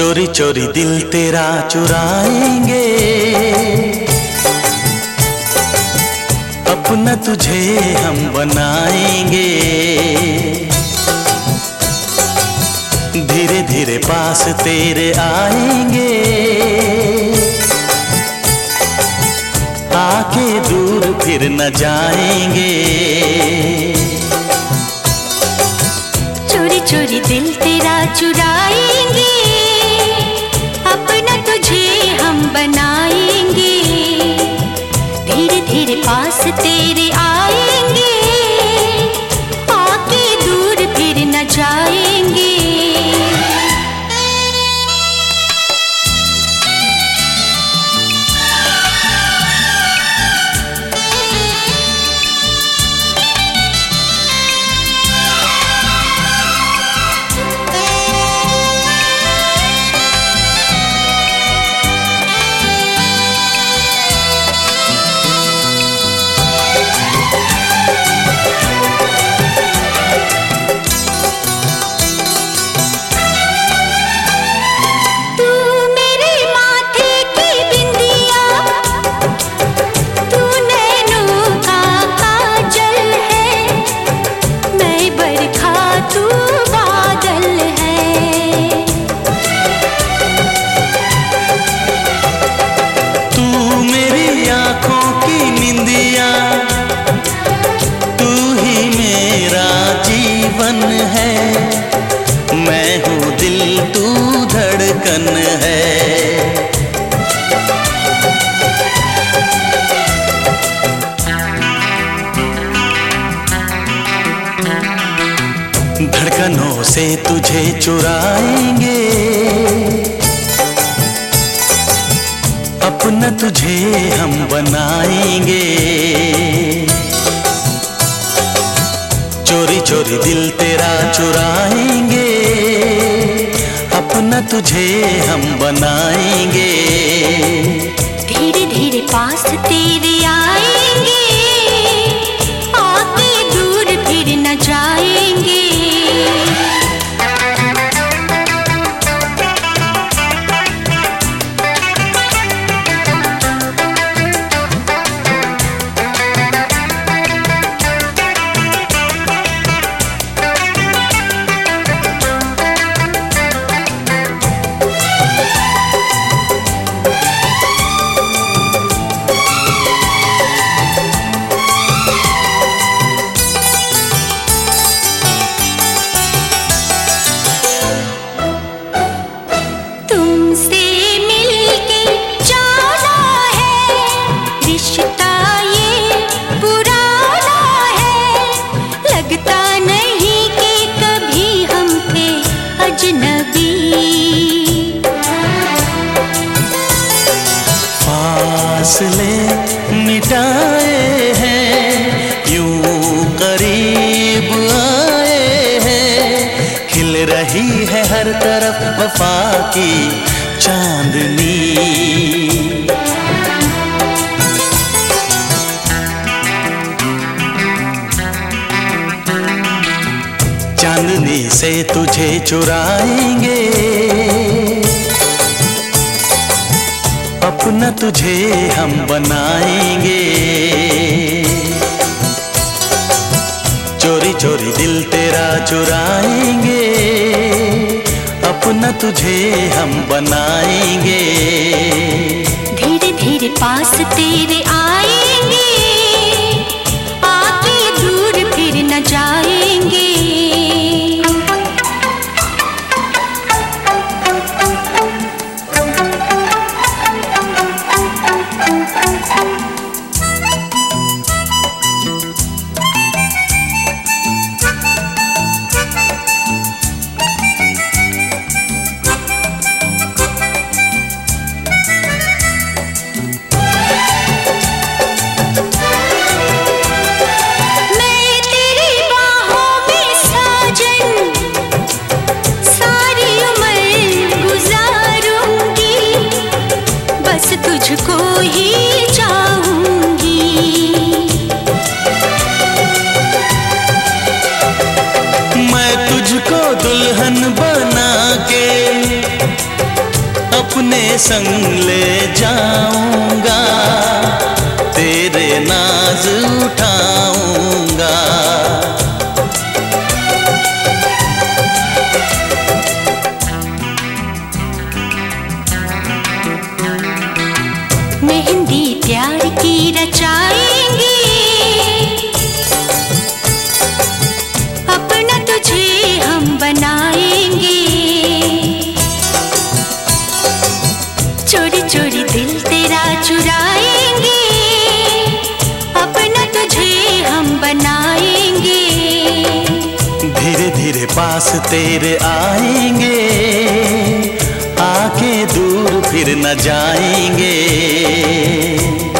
चोरी चोरी दिल तेरा चुराएंगे, अपना तुझे हम बनाएंगे। धीरे धीरे पास तेरे आएंगे, आके दूर फिर न जाएंगे। चोरी चोरी दिल तेरा चुराएंगे, अपना तुझे हम बनाएंगे। धीरे धीरे पास तेरे आएंगे, आके दूर फिर न जाएंगे। मैं हूँ दिल तू धड़कन है। धड़कनों से तुझे चुराएंगे, अपना तुझे हम बनाएंगे। चोरी चोरी दिल तेरा चुराएंगे, अपना तुझे हम बनाएंगे। धीरे धीरे पास तेरे आएंगे, आके दूर फिर न जाएंगे। फासले मिटाए हैं, यूं करीब आए हैं। खिल रही है हर तरफ वफा की चांदनी। चांदनी से तुझे चुराएंगे, अपना तुझे हम बनाएंगे। चोरी चोरी दिल तेरा चुराएंगे, अपना तुझे हम बनाएंगे। धीरे धीरे पास तेरे आएंगे, आके दूर फिर न जाएंगे। अपने संग ले जाऊंगा, तेरे नाज उठाऊंगा। मेहंदी प्यार की रचाएंगे, अपना तुझे हम बनाएंगे। चोरी चोरी दिल तेरा चुराएंगे, अपना तुझे हम बनाएंगे। धीरे धीरे पास तेरे आएंगे, आके दूर फिर न जाएंगे।